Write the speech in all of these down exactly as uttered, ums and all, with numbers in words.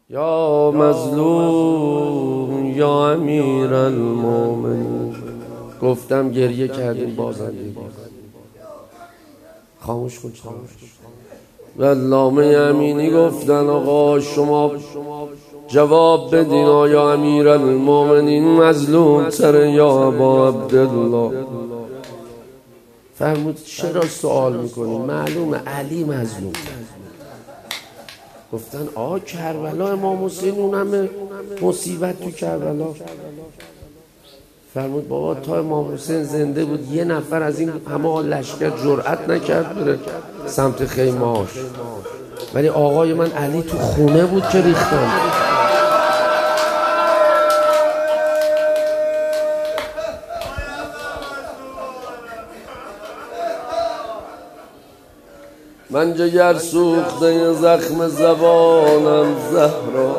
یا مظلوم یا امیر المومنین. گفتم گریه کردیم بازم خاموش کن. و علامه امینی گفتن آقا شما جواب بدین آیا امیر المومنین مظلوم تر یا ابا عبدالله؟ فرمود چرا سوال میکنی؟ معلومه علی مظلوم تر. گفتن آه کربلا امام حسین اون همه مصیبت تو کربلا. فرمود بابا تا امام حسین زنده بود یه نفر از این همه لشکر جرأت نکرد بره سمت خیمه‌اش، ولی آقای من علی تو خونه بود که ریختن. من جگر سوخته زخم زبانم زهرا.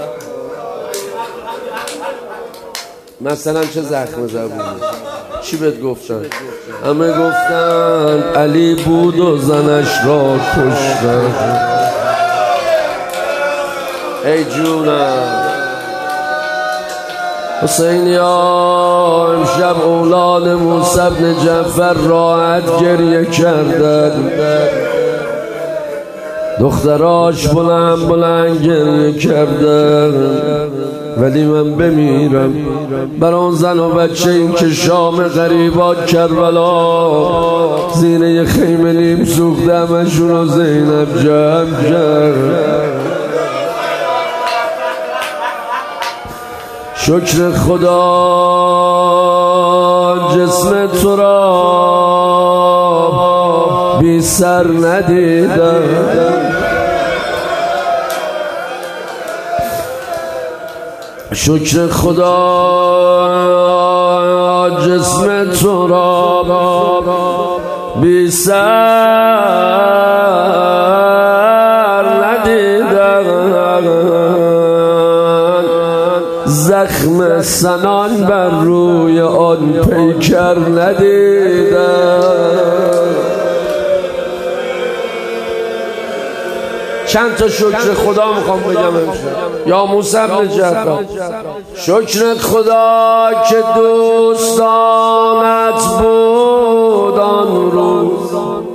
مثلا چه زخم زبونی؟ چی بهت گفتن؟ همه گفتن علی بود و زنش را کشتن. ای جونم حسینی ها، امشب اولاد موسی بن جعفر راحت گریه کردن، دختراش بلند بلند گریه کردن، ولی من بمیرم بر اون زن و بچه این که شام غریبات کربلا زیر یه خیمه نیم سوخته همشون رو زینب جمع کرد. شکر خدا جسم تو را بی سر ندیدم، شکر خدا جسم تو را بی سر ندیدم، زخم سنان بر روی آن پیکر ندیدم. چند تا شکر خدا میخوام بگم امشب. یا موسی بن جعفر، شکرت خدا که دوستانت بود آن روز،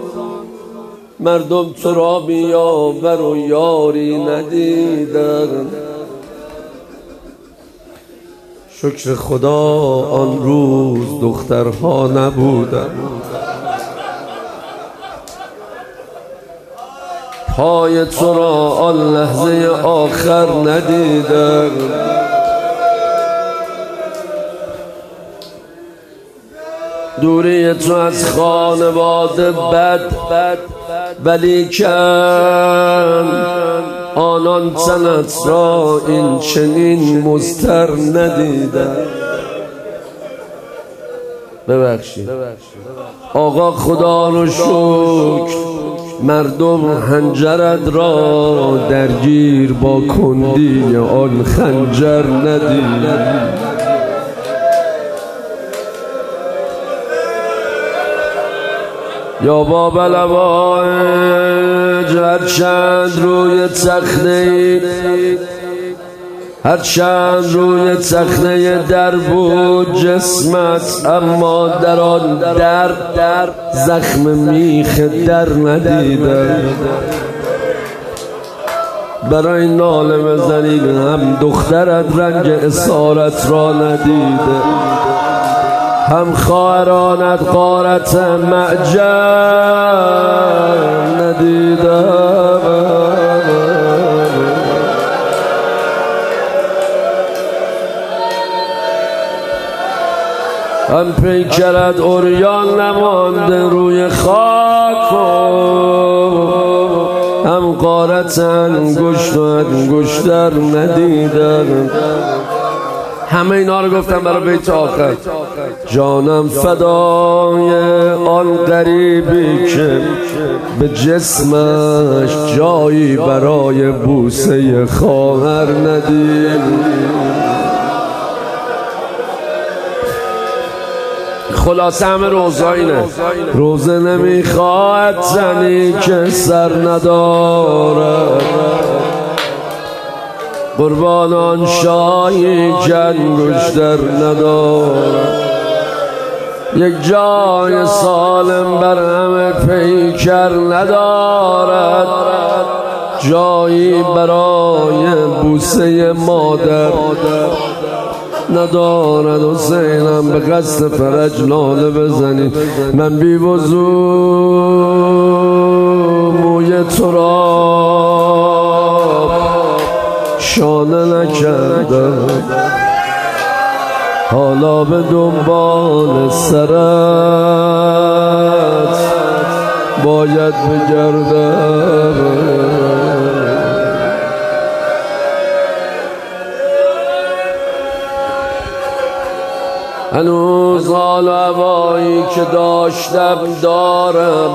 مردم تو را بیاور و یاری ندیدن. شکر خدا آن روز دخترها نبودن، پای تو را آن لحظه آخر ندیدم. دوری تو از خانواده بد بد ولی کن آنان تنت را این چنین مضطر ندیدم. ببخشید آقا خدا رو شکر مردم هنجرت را درگیر با کندی آن خنجر ندید. یا بابا لواج هرچند روی تخته هرچند روی تخته در بود جسمت، اما در آن در در زخم میخ در ندیدم. برای ناله بزنید هم دخترت رنگ اسارت را ندیده، هم خواهرانت غارت معجر ندیدم. هم پیکرت عریان نمانده روی خاک، هم غارت انگشت و انگشتر ندیدم. همه اینا رو گفتم برای بیت آخر. جانم فدای آن غریبی که به جسمش جایی برای بوسه خواهر ندید. خلاصه همه روزه اینه، روزه نمیخواهد زنی که سر ندارد، قربانان شاهی که انگشتر ندارد، یک جای سالم بر همه پیکر ندارد، جایی برای بوسه مادر ندارد. حسینم به قصد فرج لاله بزنید، من بی وضو موی تو را شانه نکردم، حالا به دنبال سرت باید بگردم. هنوز حال و هوایی که داشتم دارم،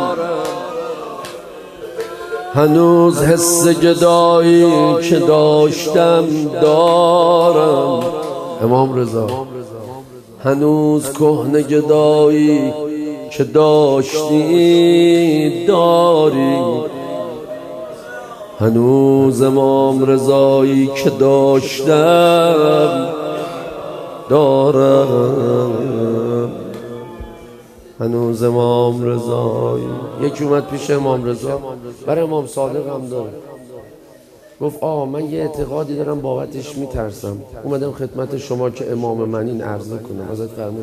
هنوز حس گدایی که داشتم دارم. امام رضا هنوز کهنه گدایی که داشتی داری، هنوز امام رضایی که داشتم دارم، هنوز امام رضایی. یکی اومد پیش امام رضا، برای امام صادق هم داره، گفت آقا من یه اعتقادی دارم بابتش میترسم، اومدم خدمت شما که امام من این عرضه کنم. ازت فرمود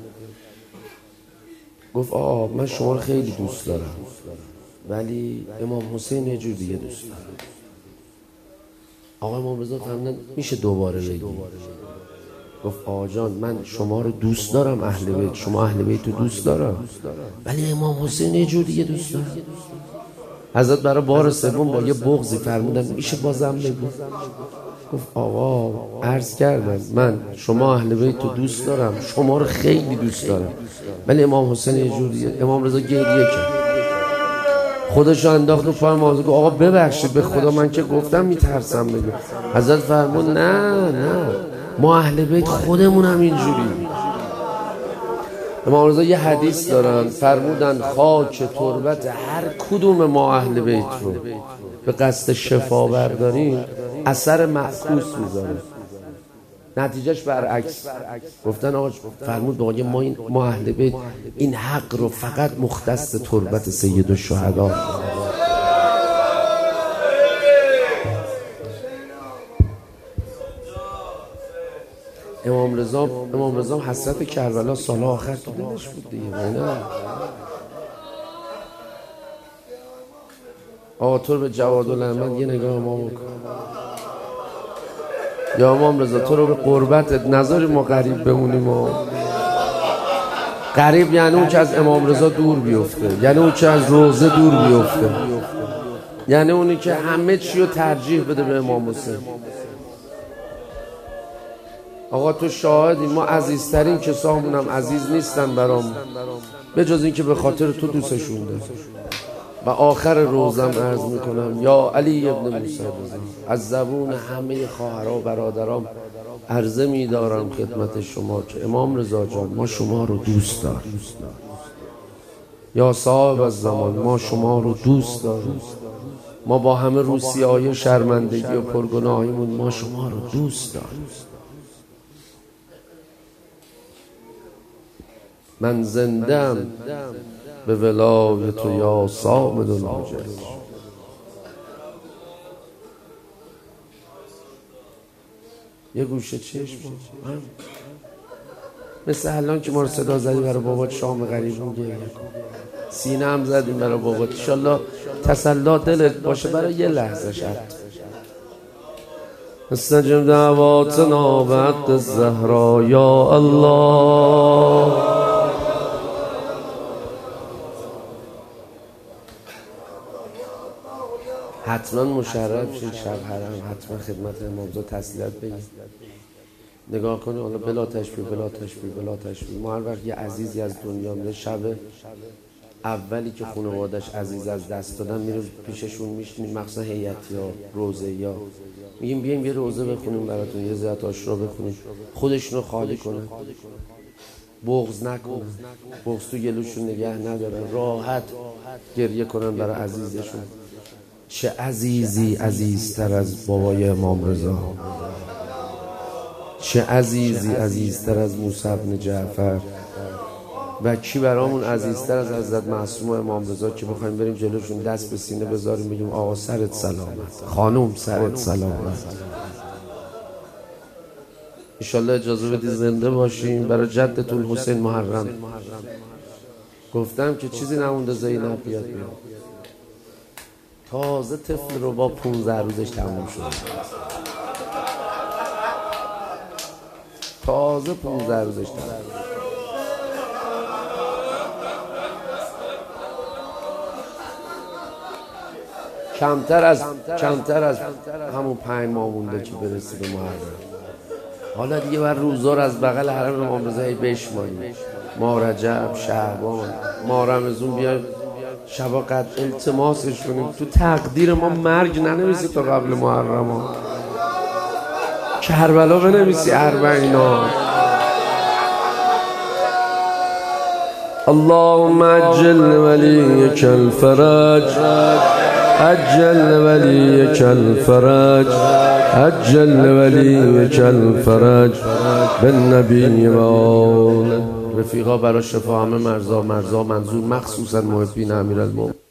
گفت آقا من شما رو خیلی دوست دارم، ولی امام حسین یه جور دیگه دوست دارم. آقا امام رضا فرمودن میشه دوباره بگی؟ گفت آقا جان من شما رو دوست دارم، اهل بیت، شما اهل بیت رو دوست دارم، ولی امام حسین یه جور دیگه دوست دارم. حضرت برای بار سوم با یه بغضی فرمودن میشه بازم بگو؟ گفت آقا عرض کردم من شما اهل بیت رو دوست دارم، شما رو خیلی دوست دارم، ولی امام حسین یه جور دیگه. امام رضا گریه کرد، خودش رو انداخت رو پای امام رضا، گفت آقا ببخشید به خدا من که گفتم میترسم بگو. حضرت فرمود نه نه ما اهل بیت خودمون هم اینجوری. امام رضا یه حدیث دارن، فرمودن خاک تربت هر کدوم ما اهل بیت رو به قصد شفا برداریم اثر معکوس میذاره، نتیجهش برعکس. گفتن آقا فرمود آقا ما این ما اهل بیت این حق رو فقط مختص تربت سید الشهدا. امام رضا امام رضا حسرت کربلا سال آخر تو دلش بود دیگه. نه آقا تو رو به جوادالاحمد یه نگاه ما بکن، یا امام رضا تو رو به قربتت نذاری ما غریب بمونیم. و غریب یعنی اون که از امام رضا دور بیفته، یعنی اون که از روزه دور بیفته، یعنی اونی که همه چی رو ترجیح بده به امام حسین. آقا تو شاهدی ما عزیزترین کسامون هم عزیز نیستن برام، به جز این که به خاطر تو دوستشون دارم. و آخر روزم عرض میکنم یا علی ابن موسی از زبون همه خواهرها و برادرام عرضه میدارم خدمت شما که امام رضا جان ما شما رو دوست داریم، یا صاحب الزمان ما شما رو دوست داریم، ما با همه روسیای شرمندگی و پرگناهیمون ما شما رو دوست داریم. من زندم به ولایت تو یا صامد الحجج. یه گوشه چشم مثل الان که ما رو صدا زدی برای بابات شام غریبون گریه کن، سینه هم زدیم برای بابات، انشالله تسلا دلت باشه برای یه لحظه شد. استجب دعواتنا بعد الزهرا یا الله. حتما مشرف شید شب حرم، حتما خدمت امامزاده تسلیت بگید. نگاه کنید حالا بلا تشبیه بلا تشبیه بلا تشبیه ما هر وقت یه عزیزی از دنیا میره، شب اولی که خانوادش عزیز از دست دادن میره پیششون میشینیم، مخصوصا هیئتی ها روزه یا میگیم بیایم یه روزه بخونیم براتون، یه زیارت عاشورا بخونیم، خودشون رو خالی کنن، بغض نکنن، بغض تو گلوشون نگه ندارن، راحت گریه کنن برای عزیزشون. چه عزیزی عزیزتر از بابای امام رضا، چه عزیزی عزیزتر از موسی بن جعفر، و کی برامون عزیزتر از حضرت معصوم امام رضا که بخوایم بریم جلوشون دست به سینه بذاریم بگیم آقا سرت سلامت، خانم سرت سلامت. انشالله اجازه بدید زنده باشیم برای جدتون حسین محرم. گفتم که چیزی نمونده زینب بیاد بیاد. تازه طفل رو با پونزده روزش تموم شد، تازه پونزده روزش تموم شد. کمتر از کمتر از همون پنج ماه مونده که برسه به محرم. حالا دیگه بر روزار از بغل حرم امام رضا بشماریم، ما رجب، شعبان، ما رمضان بیایم شبا قد التماسش کنیم. تو تقدیر ما مرگ ننویسی تا قبل محرم ها، کربلا بنویسی اربعینا. اللهم عجل ولیک الفرج، عجل ولیک الفرج، عجل ولیک الفرج بالنبی و آله. رفیقا برای شفا همه مرزا مرزا منظور مخصوصا محبین امیرالمومنین.